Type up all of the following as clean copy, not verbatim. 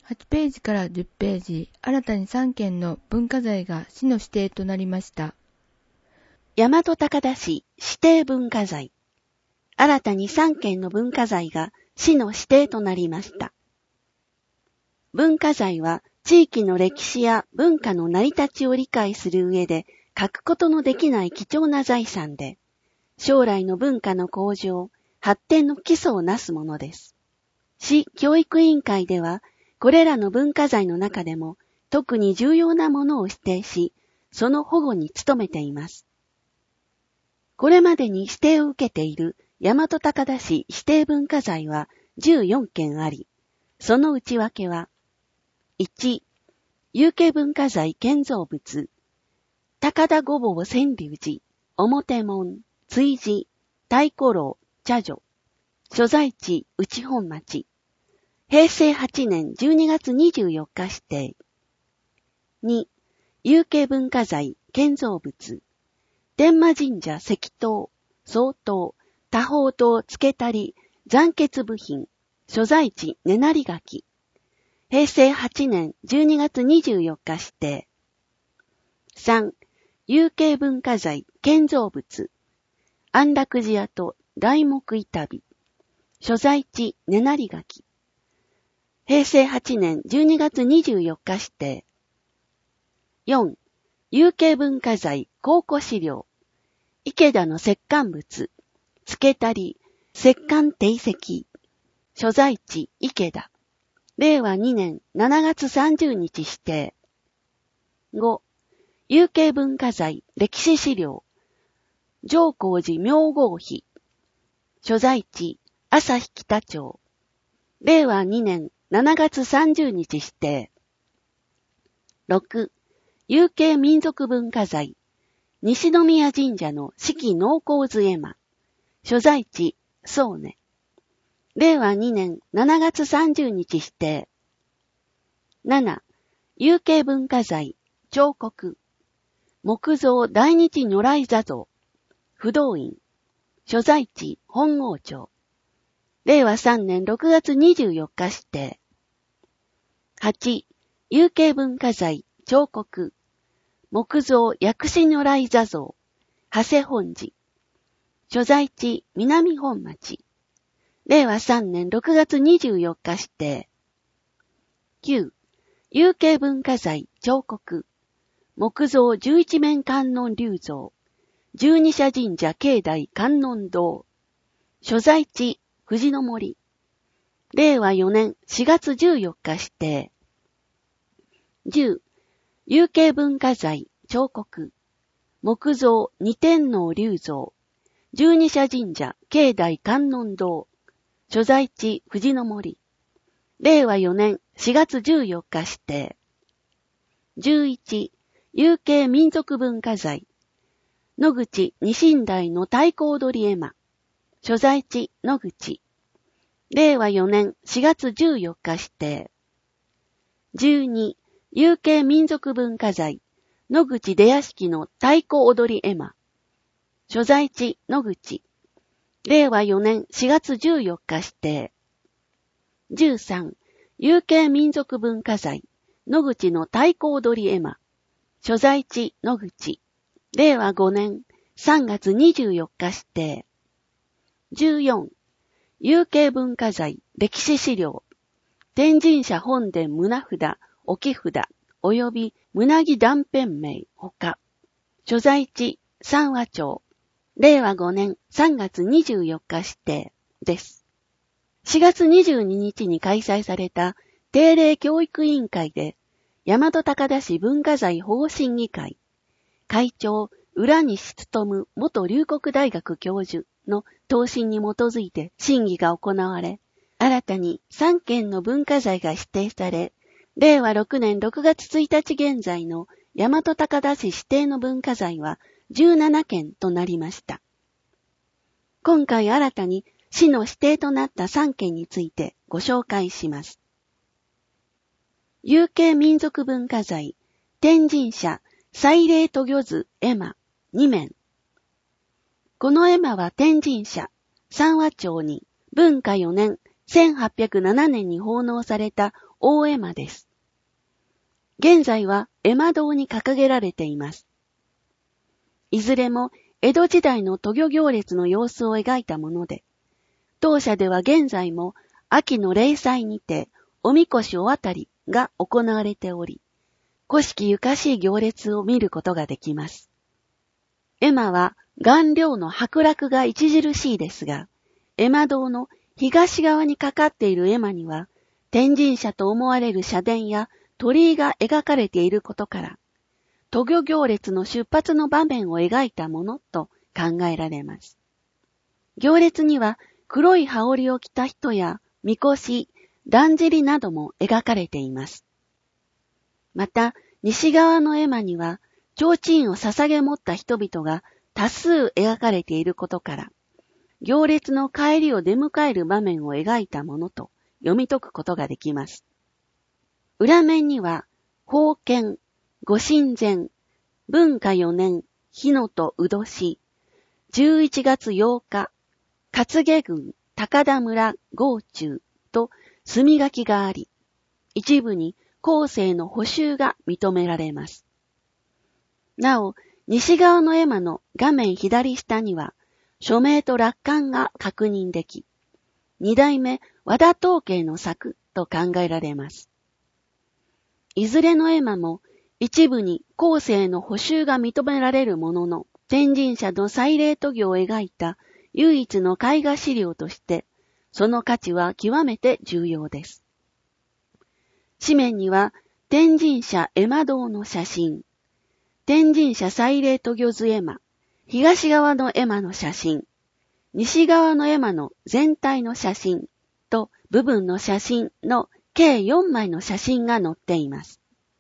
8ページから10ページ、新たに3件の文化財が市の指定となりました。 大和高田市指定文化財。新たに3件の文化財が市の指定となりました。文化財は地域の歴史や文化の成り立ちを理解する上で欠くことのできない貴重な財産で、将来の文化の向上、発展の基礎をなすものです。市教育委員会では、これらの文化財の中でも特に重要なものを指定し、その保護に努めています。これまでに指定を受けている大和高田市指定文化財は14件あり、その内訳は、1、有形文化財建造物、高田御坊川柳寺、表門、追寺、太鼓楼、茶所、所在地内本町、平成8年12月24日指定。2、有形文化財建造物、天満神社石塔、総塔、多宝塔付けたり、残欠部品、所在地根成垣。平成8年12月24日指定。3、有形文化財建造物、安楽寺跡大木板火。所在地根成垣。平成8年12月24日指定。4、有形文化財考古資料、池田の石棺物、付けたり、石棺定石。所在地池田。令和2年7月30日指定。5、有形文化財歴史資料、上光寺明号碑。所在地朝日北町。令和2年7月30日指定。6、有形民族文化財、西宮神社の四季納功図絵馬。所在地宗根。令和2年7月30日指定。7、有形文化財彫刻、木造大日如来座像、不動院。所在地本郷町。令和3年6月24日指定。8、有形文化財彫刻、木造薬師如来座像、長谷本寺。所在地南本町。令和3年6月24日指定。9、有形文化財彫刻、木造十一面観音立像、十二社神社境内観音堂。所在地藤の森。令和4年4月14日指定。10、有形文化財彫刻、木造二天王立像、十二社神社境内観音堂。所在地藤の森。令和4年4月14日指定。11、有形民族文化財、野口二神台の太鼓踊り絵馬。所在地野口。令和4年4月14日指定。12、有形民族文化財、野口出屋敷の太鼓踊り絵馬。所在地野口。令和4年4月14日指定。13、有形民族文化財、野口の太鼓踊り絵馬。所在地野口。令和5年3月24日指定。14、有形文化財歴史資料、天神社本殿棟札、置札、及び棟木断片名ほか。所在地三和町。令和5年3月24日指定です。4月22日に開催された定例教育委員会で、大和高田市文化財保護審議会、会長、浦西勉元龍谷大学教授の答申に基づいて審議が行われ、新たに3件の文化財が指定され、令和6年6月1日現在の大和高田市指定の文化財は17件となりました。今回新たに市の指定となった3件についてご紹介します。有形民族文化財、天神社祭礼渡御図絵馬2面。この絵馬は天神社三和町に文化4年1807年に奉納された大絵馬です。現在は絵馬堂に掲げられています。いずれも江戸時代の渡御行列の様子を描いたもので、当社では現在も秋の例祭にておみこしお渡りが行われており、古式ゆかしい行列を見ることができます。絵馬は顔料の剥落が著しいですが、絵馬堂の東側にかかっている絵馬には、天神社と思われる社殿や鳥居が描かれていることから、渡御行列の出発の場面を描いたものと考えられます。行列には黒い羽織を着た人や、みこし、だんじりなども描かれています。また、西側の絵馬には、提灯を捧げ持った人々が多数描かれていることから、行列の帰りを出迎える場面を描いたものと読み解くことができます。裏面には、封建、御神前、文化4年、日野とう年、11月8日、勝家郡高田村郷中と墨書きがあり、一部に後世の補修が認められます。なお、西側の絵馬の画面左下には、署名と落款が確認でき、二代目和田東慶の作と考えられます。いずれの絵馬も一部に後世の補修が認められるものの、天神社の祭礼渡御を描いた唯一の絵画資料として、その価値は極めて重要です。紙面には、天神社絵馬堂の写真、天神社祭礼渡御図絵馬、東側の絵馬の写真、西側の絵馬の全体の写真と部分の写真の計4枚の写真が載っています。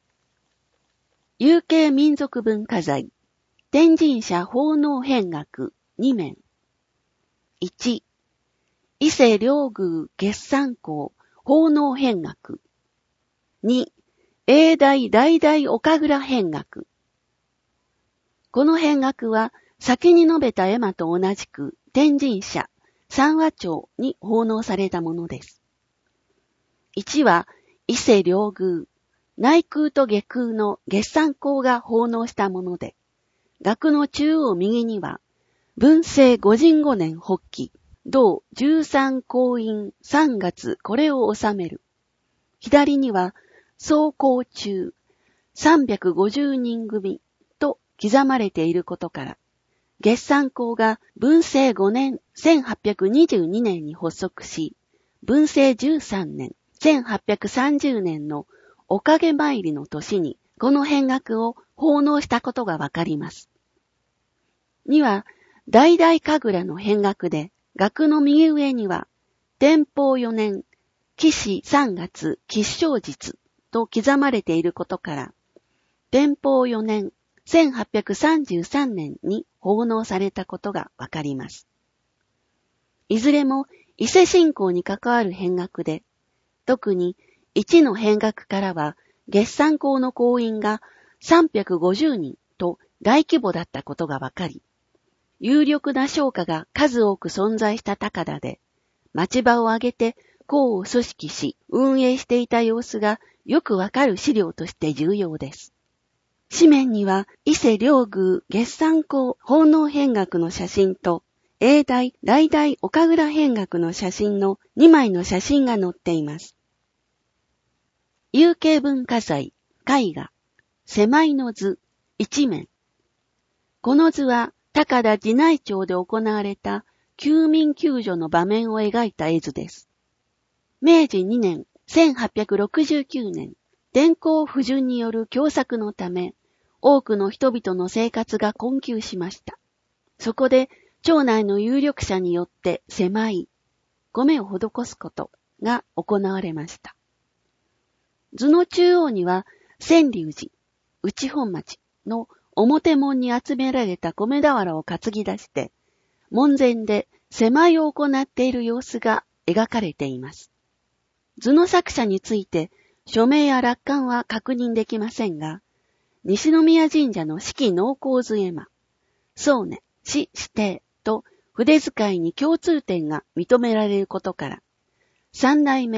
有形民族文化財、天神社奉納編額2面。1、伊勢両宮月山公奉納編額。2、永代代々岡倉編額。この編額は先に述べた絵馬と同じく天神社三和町に奉納されたものです。1は伊勢両宮、内宮と下宮の月山公が奉納したもので、額の中央右には、文政五神5年発起、同13公院3月これを収める。左には、総行中350人組と刻まれていることから、月山公が文政5年1822年に発足し、文政13年1830年のおかげ参りの年にこの編額を奉納したことがわかります。2は、代々神楽の編額で、額の右上には、天保4年、吉始3月吉祥日と刻まれていることから、天保4年1833年に奉納されたことがわかります。いずれも伊勢信仰に関わる編額で、特に1の編額からは月山公の公員が350人と大規模だったことがわかり、有力な商家が数多く存在した高田で、町場を挙げて公を組織し運営していた様子がよくわかる資料として重要です。紙面には伊勢両宮月山公奉納編額の写真と永代代々岡倉編額の写真の2枚の写真が載っています。有形文化財、絵画、狭いの図、1面。この図は高田寺内町で行われた救民救助の場面を描いた絵図です。明治2年、1869年、天候不順による凶作のため、多くの人々の生活が困窮しました。そこで、町内の有力者によって狭い米を施すことが行われました。図の中央には、千隆寺、内本町の表門に集められた米俵を担ぎ出して、門前で狭いを行っている様子が描かれています。図の作者について、署名や落款は確認できませんが、西宮神社の四季納功図絵馬、宗根、市指定と筆使いに共通点が認められることから、三代目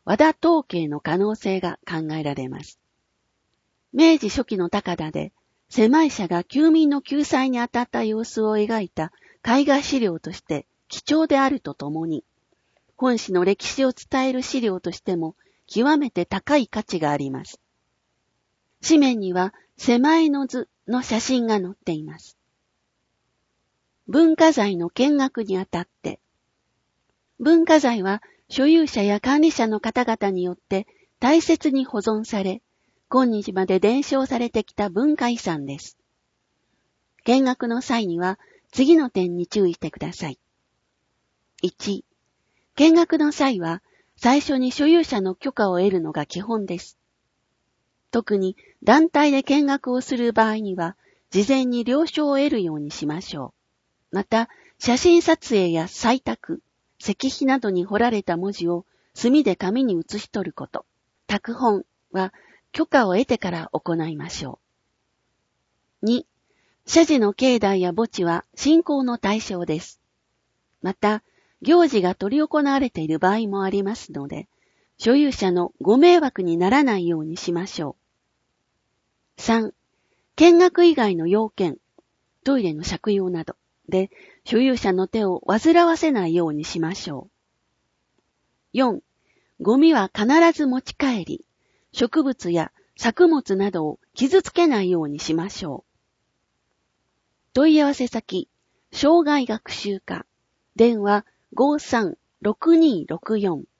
和田統計の可能性が考えられます。明治初期の高田で、狭い社が休民の救済に当たった様子を描いた絵画資料として貴重であるとともに、本市の歴史を伝える資料としても極めて高い価値があります。紙面には狭いの図の写真が載っています。文化財の見学にあたって、文化財は所有者や管理者の方々によって大切に保存され、今日まで伝承されてきた文化遺産です。見学の際には次の点に注意してください。1、見学の際は最初に所有者の許可を得るのが基本です。特に団体で見学をする場合には、事前に了承を得るようにしましょう。また、写真撮影や採択、石碑などに彫られた文字を墨で紙に写し取ること、拓本は許可を得てから行いましょう。2、社寺の境内や墓地は信仰の対象です。また、行事が執り行われている場合もありますので、所有者のご迷惑にならないようにしましょう。3、見学以外の要件、トイレの借用などで、所有者の手を煩わせないようにしましょう。4、ゴミは必ず持ち帰り、植物や作物などを傷つけないようにしましょう。問い合わせ先、生涯学習課、電話53-6264